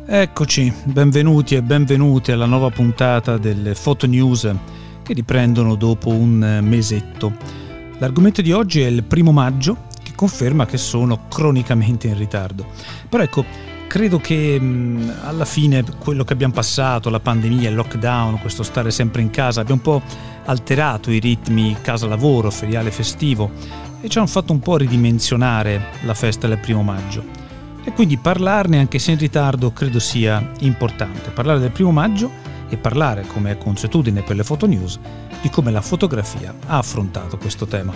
Eccoci, benvenuti e benvenute alla nuova puntata delle Photo News che riprendono dopo un mesetto. L'argomento di oggi è il 1 maggio, che conferma che sono cronicamente in ritardo. Però ecco, credo che alla fine quello che abbiamo passato, la pandemia, il lockdown, questo stare sempre in casa, abbia un po' alterato i ritmi casa-lavoro, feriale festivo e ci hanno fatto un po' ridimensionare la festa del 1 maggio. E quindi parlarne, anche se in ritardo, credo sia importante. Parlare del 1 maggio e parlare, come è consuetudine per le Photo News, di come la fotografia ha affrontato questo tema.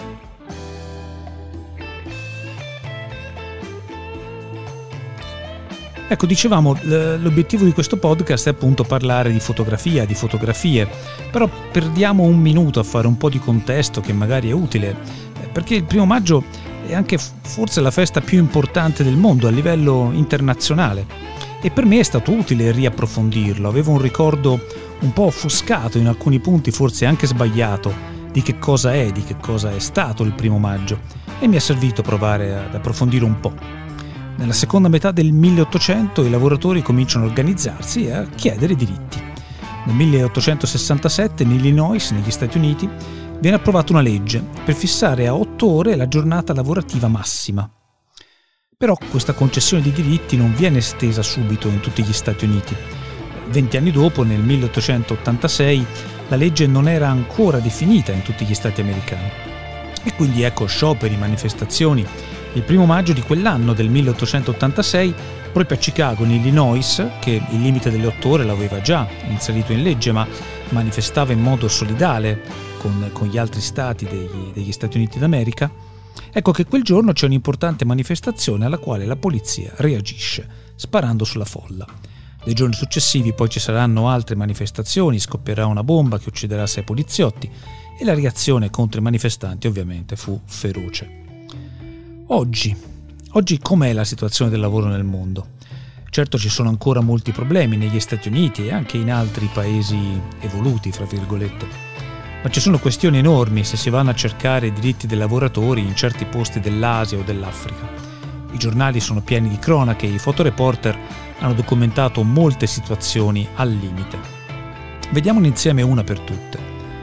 Ecco, dicevamo, l'obiettivo di questo podcast è appunto parlare di fotografia, di fotografie, però perdiamo un minuto a fare un po' di contesto che magari è utile, perché il 1 maggio è anche forse la festa più importante del mondo a livello internazionale e per me è stato utile riapprofondirlo. Avevo un ricordo un po' offuscato, in alcuni punti forse anche sbagliato, di che cosa è stato il 1 maggio e mi è servito provare ad approfondire un po'. Nella seconda metà del 1800 i lavoratori cominciano a organizzarsi e a chiedere diritti. Nel 1867 in Illinois, negli Stati Uniti, viene approvata una legge per fissare a 8 ore la giornata lavorativa massima. Però questa concessione di diritti non viene estesa subito in tutti gli Stati Uniti. 20 anni dopo, nel 1886, la legge non era ancora definita in tutti gli Stati americani. E quindi ecco scioperi, manifestazioni. Il 1 maggio di quell'anno, del 1886, proprio a Chicago, in Illinois, che il limite delle 8 ore l'aveva già inserito in legge, ma manifestava in modo solidale con gli altri stati degli Stati Uniti d'America, ecco che quel giorno c'è un'importante manifestazione alla quale la polizia reagisce, sparando sulla folla. Nei giorni successivi poi ci saranno altre manifestazioni, scoppierà una bomba che ucciderà 6 poliziotti e la reazione contro i manifestanti ovviamente fu feroce. Oggi com'è la situazione del lavoro nel mondo? Certo ci sono ancora molti problemi negli Stati Uniti e anche in altri paesi evoluti, fra virgolette. Ma ci sono questioni enormi se si vanno a cercare i diritti dei lavoratori in certi posti dell'Asia o dell'Africa. I giornali sono pieni di cronache e i fotoreporter hanno documentato molte situazioni al limite. Vediamone insieme una per tutte.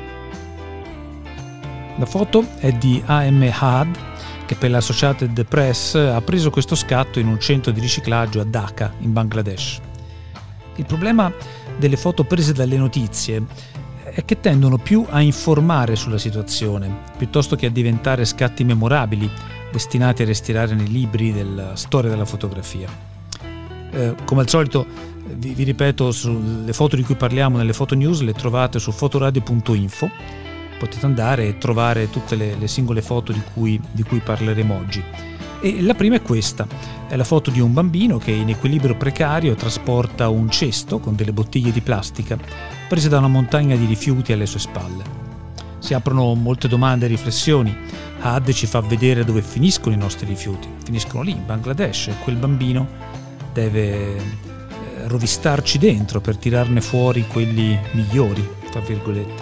La foto è di A.M. Haad, che per l'Associated Press ha preso questo scatto in un centro di riciclaggio a Dhaka, in Bangladesh. Il problema delle foto prese dalle notizie è che tendono più a informare sulla situazione, piuttosto che a diventare scatti memorabili, destinati a restare nei libri della storia della fotografia. Come al solito, vi ripeto, le foto di cui parliamo nelle Photo News le trovate su fotoradio.info. Potete andare e trovare tutte le singole foto di cui parleremo oggi. E la prima è questa, è la foto di un bambino che in equilibrio precario trasporta un cesto con delle bottiglie di plastica prese da una montagna di rifiuti alle sue spalle. Si aprono molte domande e riflessioni. Haad ci fa vedere dove finiscono i nostri rifiuti. Finiscono lì, in Bangladesh, e quel bambino deve rovistarci dentro per tirarne fuori quelli migliori, tra virgolette.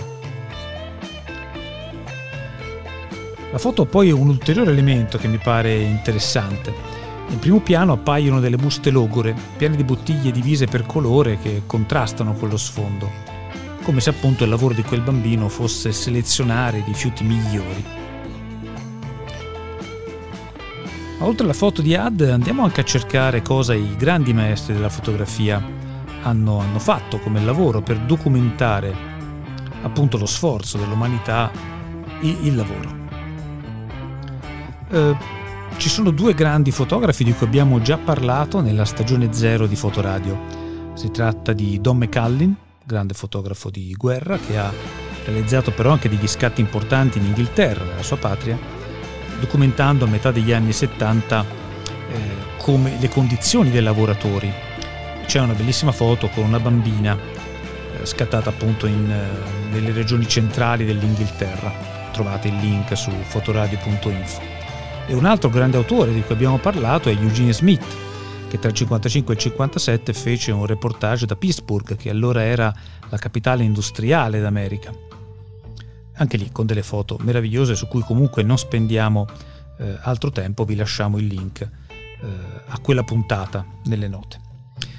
La foto poi è un ulteriore elemento che mi pare interessante. In primo piano appaiono delle buste logore, piene di bottiglie divise per colore che contrastano con lo sfondo, come se appunto il lavoro di quel bambino fosse selezionare i rifiuti migliori. Ma oltre alla foto di Haad andiamo anche a cercare cosa i grandi maestri della fotografia hanno fatto come lavoro per documentare appunto lo sforzo dell'umanità e il lavoro. Ci sono 2 grandi fotografi di cui abbiamo già parlato nella stagione 0 di Fotoradio. Si tratta di Don McCullin, grande fotografo di guerra, che ha realizzato però anche degli scatti importanti in Inghilterra, nella sua patria, documentando a metà degli anni 70 come le condizioni dei lavoratori. C'è una bellissima foto con una bambina scattata appunto nelle regioni centrali dell'Inghilterra. Trovate il link su fotoradio.info. E un altro grande autore di cui abbiamo parlato è Eugene Smith, che tra il 1955 e il 1957 fece un reportage da Pittsburgh, che allora era la capitale industriale d'America. Anche lì con delle foto meravigliose su cui comunque non spendiamo altro tempo, vi lasciamo il link a quella puntata nelle note.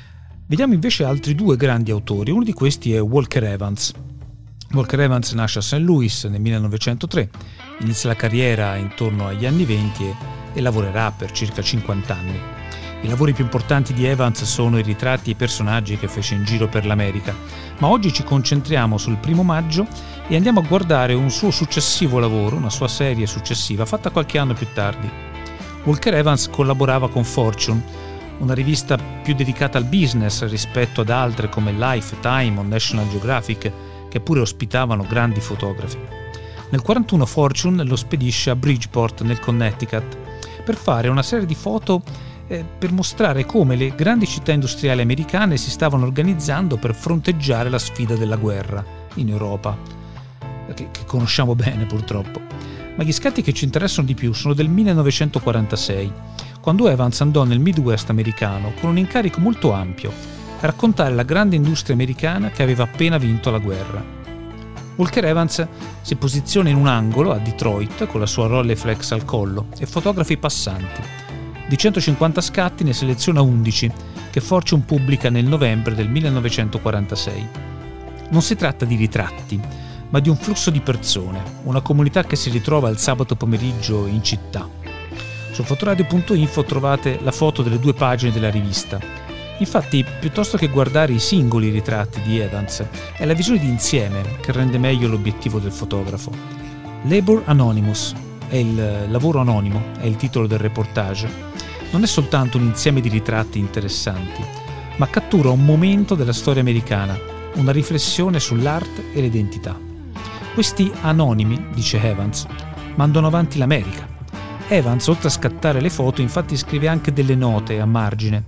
Vediamo invece altri due grandi autori. Uno di questi è Walker Evans. Walker Evans nasce a St. Louis nel 1903, inizia la carriera intorno agli anni 20 e lavorerà per circa 50 anni. I lavori più importanti di Evans sono i ritratti e i personaggi che fece in giro per l'America, ma oggi ci concentriamo sul 1 maggio e andiamo a guardare un suo successivo lavoro, una sua serie successiva fatta qualche anno più tardi. Walker Evans collaborava con Fortune, una rivista più dedicata al business rispetto ad altre come Life, Time o National Geographic, che pure ospitavano grandi fotografi. Nel 1941 Fortune lo spedisce a Bridgeport, nel Connecticut, per fare una serie di foto per mostrare come le grandi città industriali americane si stavano organizzando per fronteggiare la sfida della guerra in Europa, che conosciamo bene purtroppo. Ma gli scatti che ci interessano di più sono del 1946, quando Evans andò nel Midwest americano con un incarico molto ampio, raccontare la grande industria americana che aveva appena vinto la guerra. Walker Evans si posiziona in un angolo a Detroit con la sua Rolleiflex al collo e fotografa i passanti. Di 150 scatti ne seleziona 11 che Fortune pubblica nel novembre del 1946. Non si tratta di ritratti, ma di un flusso di persone, una comunità che si ritrova il sabato pomeriggio in città. Su fotoradio.info trovate la foto delle 2 pagine della rivista. Infatti, piuttosto che guardare i singoli ritratti di Evans, è la visione d'insieme che rende meglio l'obiettivo del fotografo. Labor Anonymous, è il lavoro anonimo, è il titolo del reportage. Non è soltanto un insieme di ritratti interessanti, ma cattura un momento della storia americana, una riflessione sull'arte e l'identità. Questi anonimi, dice Evans, mandano avanti l'America. Evans, oltre a scattare le foto, infatti scrive anche delle note a margine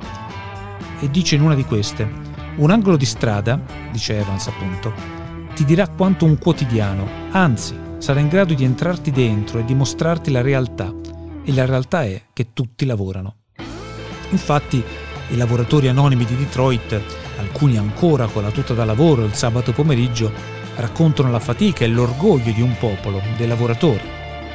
e dice in una di queste: un angolo di strada, dice Evans appunto, ti dirà quanto un quotidiano, anzi sarà in grado di entrarti dentro e di mostrarti la realtà, e la realtà è che tutti lavorano. Infatti i lavoratori anonimi di Detroit, alcuni ancora con la tuta da lavoro il sabato pomeriggio, raccontano la fatica e l'orgoglio di un popolo, dei lavoratori.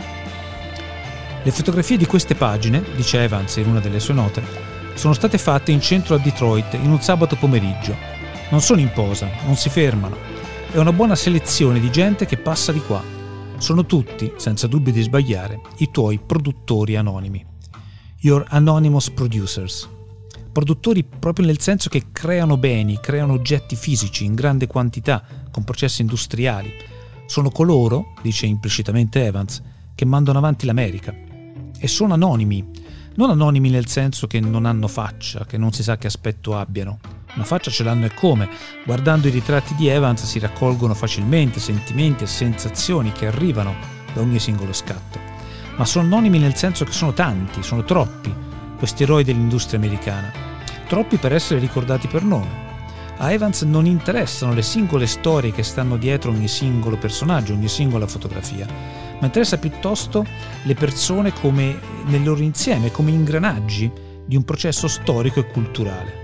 Le fotografie di queste pagine, dice Evans in una delle sue note, sono state fatte in centro a Detroit in un sabato pomeriggio. Non sono in posa, non si fermano. È una buona selezione di gente che passa di qua. Sono tutti, senza dubbio di sbagliare, i tuoi produttori anonimi. Your anonymous producers. Produttori proprio nel senso che creano beni, creano oggetti fisici in grande quantità, con processi industriali. Sono coloro, dice implicitamente Evans, che mandano avanti l'America. E sono anonimi, non anonimi nel senso che non hanno faccia, che non si sa che aspetto abbiano. Una faccia ce l'hanno e come. Guardando i ritratti di Evans si raccolgono facilmente sentimenti e sensazioni che arrivano da ogni singolo scatto. Ma sono anonimi nel senso che sono tanti, sono troppi, questi eroi dell'industria americana. Troppi per essere ricordati per nome. A Evans non interessano le singole storie che stanno dietro ogni singolo personaggio, ogni singola fotografia, ma interessa piuttosto le persone come nel loro insieme, come ingranaggi di un processo storico e culturale.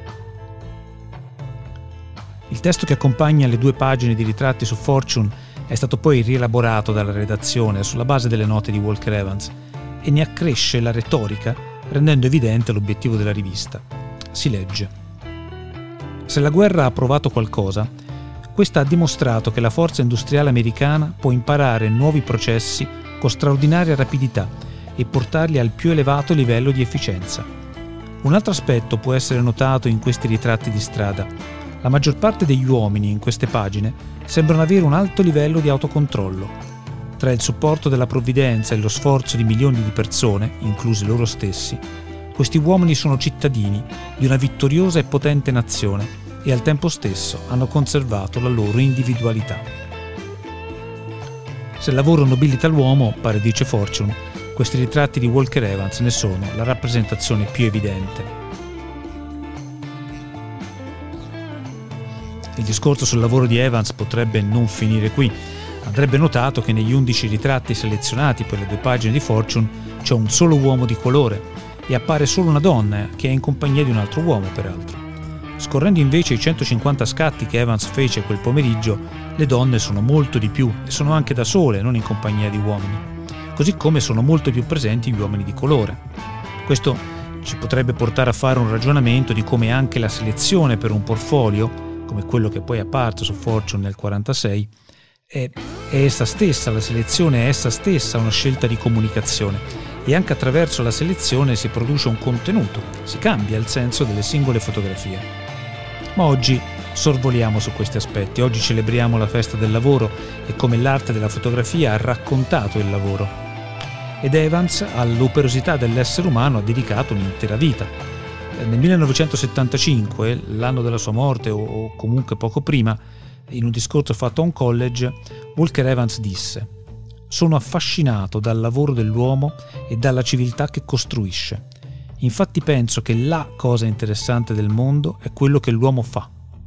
Il testo che accompagna le 2 pagine di ritratti su Fortune è stato poi rielaborato dalla redazione sulla base delle note di Walker Evans e ne accresce la retorica, rendendo evidente l'obiettivo della rivista. Si legge: se la guerra ha provato qualcosa, questa ha dimostrato che la forza industriale americana può imparare nuovi processi con straordinaria rapidità e portarli al più elevato livello di efficienza. Un altro aspetto può essere notato in questi ritratti di strada. La maggior parte degli uomini in queste pagine sembrano avere un alto livello di autocontrollo. Tra il supporto della provvidenza e lo sforzo di milioni di persone, inclusi loro stessi, questi uomini sono cittadini di una vittoriosa e potente nazione e al tempo stesso hanno conservato la loro individualità. Se il lavoro nobilita l'uomo, pare dice Fortune, questi ritratti di Walker Evans ne sono la rappresentazione più evidente. Il discorso sul lavoro di Evans potrebbe non finire qui. Andrebbe notato che negli 11 ritratti selezionati per le 2 pagine di Fortune c'è un solo uomo di colore e appare solo una donna che è in compagnia di un altro uomo, peraltro. Scorrendo invece i 150 scatti che Evans fece quel pomeriggio, le donne sono molto di più e sono anche da sole, non in compagnia di uomini, così come sono molto più presenti gli uomini di colore. Questo ci potrebbe portare a fare un ragionamento di come anche la selezione per un portfolio, come quello che poi è apparso su Fortune nel 1946, è essa stessa, la selezione è essa stessa una scelta di comunicazione, e anche attraverso la selezione si produce un contenuto, si cambia il senso delle singole fotografie. Ma oggi sorvoliamo su questi aspetti, oggi celebriamo la festa del lavoro e come l'arte della fotografia ha raccontato il lavoro. Ed Evans all'operosità dell'essere umano ha dedicato un'intera vita. Nel 1975, l'anno della sua morte o comunque poco prima, in un discorso fatto a un college, Walker Evans disse: «Sono affascinato dal lavoro dell'uomo e dalla civiltà che costruisce. Infatti penso che la cosa interessante del mondo è quello che l'uomo fa».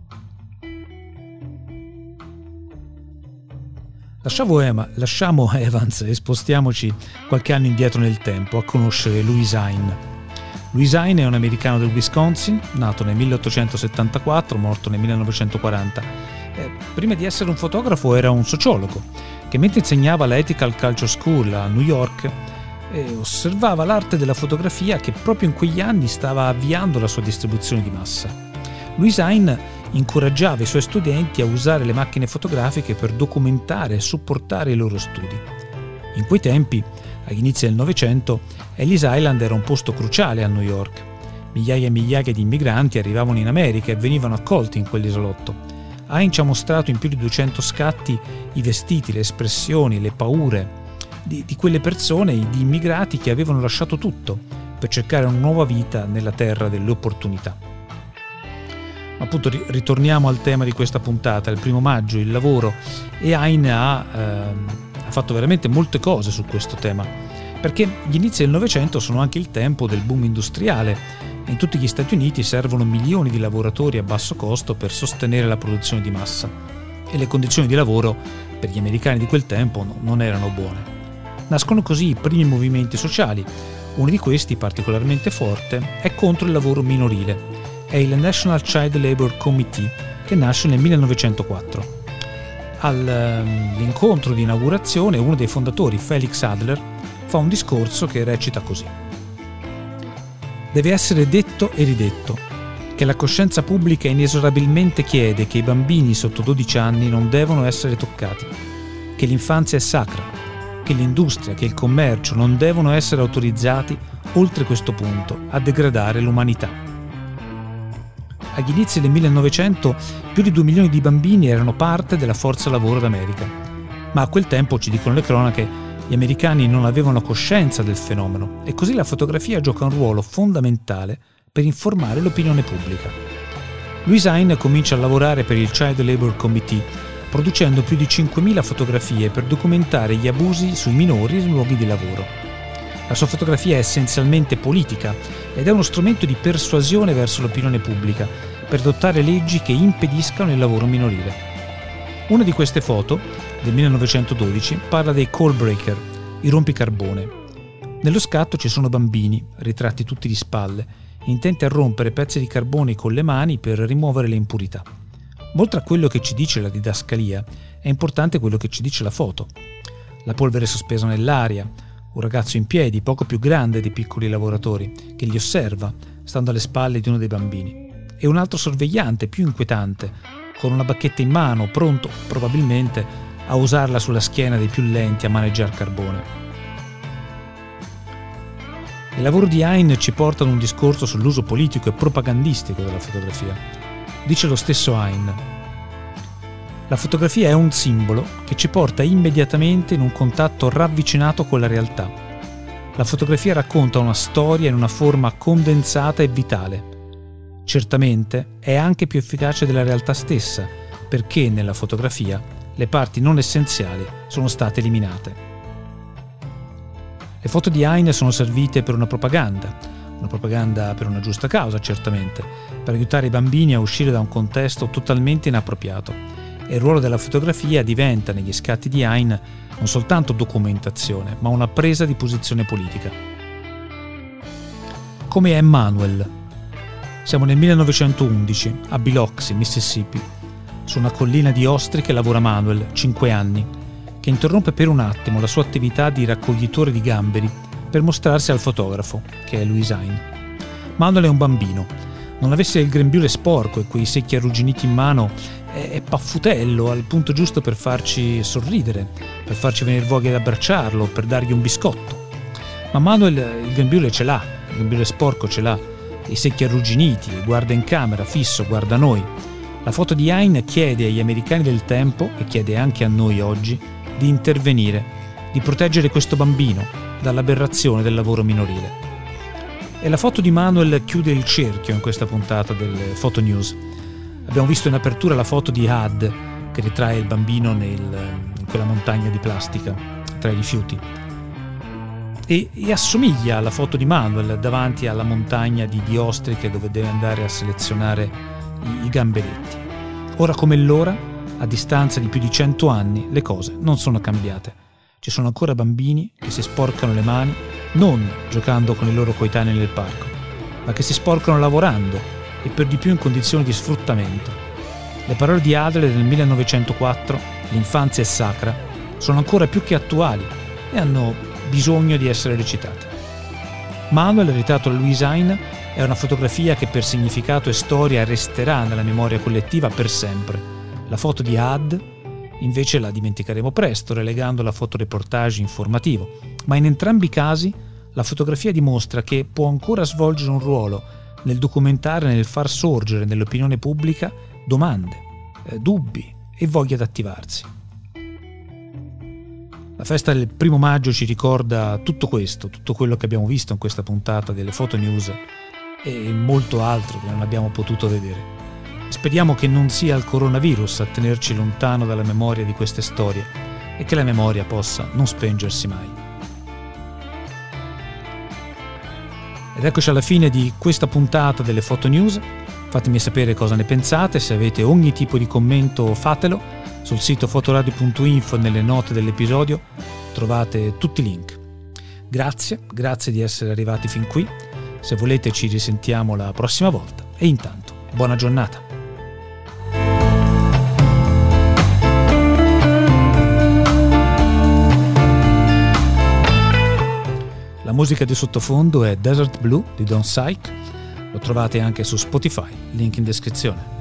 Lasciamo Evans e spostiamoci qualche anno indietro nel tempo a conoscere Louis Hine. Louis Hine è un americano del Wisconsin, nato nel 1874, morto nel 1940. Prima di essere un fotografo era un sociologo che, mentre insegnava la Ethical Culture School a New York, osservava l'arte della fotografia che proprio in quegli anni stava avviando la sua distribuzione di massa. Louis Hine incoraggiava i suoi studenti a usare le macchine fotografiche per documentare e supportare i loro studi. In quei tempi, agli inizi del Novecento, Ellis Island era un posto cruciale a New York. Migliaia e migliaia di immigranti arrivavano in America e venivano accolti in quell'isolotto. Hine ci ha mostrato in più di 200 scatti i vestiti, le espressioni, le paure di quelle persone, di immigrati che avevano lasciato tutto per cercare una nuova vita nella terra delle opportunità. Appunto, ritorniamo al tema di questa puntata, il 1 maggio, il lavoro, e Hine ha fatto veramente molte cose su questo tema, perché gli inizi del Novecento sono anche il tempo del boom industriale. In tutti gli Stati Uniti servono milioni di lavoratori a basso costo per sostenere la produzione di massa, e le condizioni di lavoro per gli americani di quel tempo non erano buone. Nascono così i primi movimenti sociali. Uno di questi, particolarmente forte, è contro il lavoro minorile. È il National Child Labor Committee, che nasce nel 1904. All'incontro di inaugurazione, uno dei fondatori, Felix Adler, fa un discorso che recita così: «Deve essere detto e ridetto che la coscienza pubblica inesorabilmente chiede che i bambini sotto 12 anni non devono essere toccati, che l'infanzia è sacra, che l'industria, che il commercio non devono essere autorizzati oltre questo punto a degradare l'umanità». Agli inizi del 1900 più di 2 milioni di bambini erano parte della forza lavoro d'America, ma a quel tempo, ci dicono le cronache, gli americani non avevano coscienza del fenomeno, e così la fotografia gioca un ruolo fondamentale per informare l'opinione pubblica. Louis Hine comincia a lavorare per il Child Labor Committee, producendo più di 5.000 fotografie per documentare gli abusi sui minori nei luoghi di lavoro. La sua fotografia è essenzialmente politica ed è uno strumento di persuasione verso l'opinione pubblica per adottare leggi che impediscano il lavoro minorile. Una di queste foto, del 1912, parla dei coal breaker, i rompicarbone. Nello scatto ci sono bambini, ritratti tutti di spalle, intenti a rompere pezzi di carbone con le mani per rimuovere le impurità. Oltre a quello che ci dice la didascalia, è importante quello che ci dice la foto. La polvere sospesa nell'aria, un ragazzo in piedi, poco più grande dei piccoli lavoratori, che li osserva, stando alle spalle di uno dei bambini, e un altro sorvegliante, più inquietante, con una bacchetta in mano, pronto, probabilmente, a usarla sulla schiena dei più lenti a maneggiare carbone. Il lavoro di Hine ci porta ad un discorso sull'uso politico e propagandistico della fotografia. Dice lo stesso Hine: «La fotografia è un simbolo che ci porta immediatamente in un contatto ravvicinato con la realtà. La fotografia racconta una storia in una forma condensata e vitale. Certamente è anche più efficace della realtà stessa, perché nella fotografia le parti non essenziali sono state eliminate». Le foto di Hine sono servite per una propaganda per una giusta causa, certamente, per aiutare i bambini a uscire da un contesto totalmente inappropriato. E il ruolo della fotografia diventa, negli scatti di Hine, non soltanto documentazione, ma una presa di posizione politica. Come è Manuel? Siamo nel 1911, a Biloxi, Mississippi. Su una collina di ostriche lavora Manuel, 5 anni, che interrompe per un attimo la sua attività di raccoglitore di gamberi per mostrarsi al fotografo, che è Louis Hine. Manuel è un bambino. Non avesse il grembiule sporco e quei secchi arrugginiti in mano, è paffutello al punto giusto per farci sorridere, per farci venire voglia di abbracciarlo, per dargli un biscotto. Ma Manuel il grembiule ce l'ha, il grembiule sporco ce l'ha, i secchi arrugginiti, e guarda in camera, fisso, guarda noi. La foto di Hein chiede agli americani del tempo, e chiede anche a noi oggi, di intervenire, di proteggere questo bambino dall'aberrazione del lavoro minorile. E la foto di Manuel chiude il cerchio in questa puntata delle Photo News. Abbiamo visto in apertura la foto di Had che ritrae il bambino in quella montagna di plastica tra i rifiuti e assomiglia alla foto di Manuel davanti alla montagna di ostriche dove deve andare a selezionare i gamberetti. Ora come l'ora, a distanza di più di 100 anni, le cose non sono cambiate. Ci sono ancora bambini che si sporcano le mani non giocando con i loro coetanei nel parco, ma che si sporcano lavorando e per di più in condizioni di sfruttamento. Le parole di Adler del 1904, l'infanzia è sacra, sono ancora più che attuali e hanno bisogno di essere recitate. Manuel, ritratto da Louise Hein, è una fotografia che per significato e storia resterà nella memoria collettiva per sempre. La foto di Had invece la dimenticheremo presto, relegandola a fotoreportage informativo, ma in entrambi i casi la fotografia dimostra che può ancora svolgere un ruolo nel documentare, nel far sorgere nell'opinione pubblica domande, dubbi e voglia di attivarsi. La festa del 1 maggio ci ricorda tutto questo, tutto quello che abbiamo visto in questa puntata delle Photo News e molto altro che non abbiamo potuto vedere. Speriamo che non sia il coronavirus a tenerci lontano dalla memoria di queste storie e che la memoria possa non spengersi mai. Ed eccoci alla fine di questa puntata delle Photo News. Fatemi sapere cosa ne pensate, se avete ogni tipo di commento fatelo. Sul sito fotoradio.info nelle note dell'episodio trovate tutti i link. Grazie di essere arrivati fin qui. Se volete ci risentiamo la prossima volta e intanto buona giornata. La musica di sottofondo è Desert Blue di Don Syke, lo trovate anche su Spotify, link in descrizione.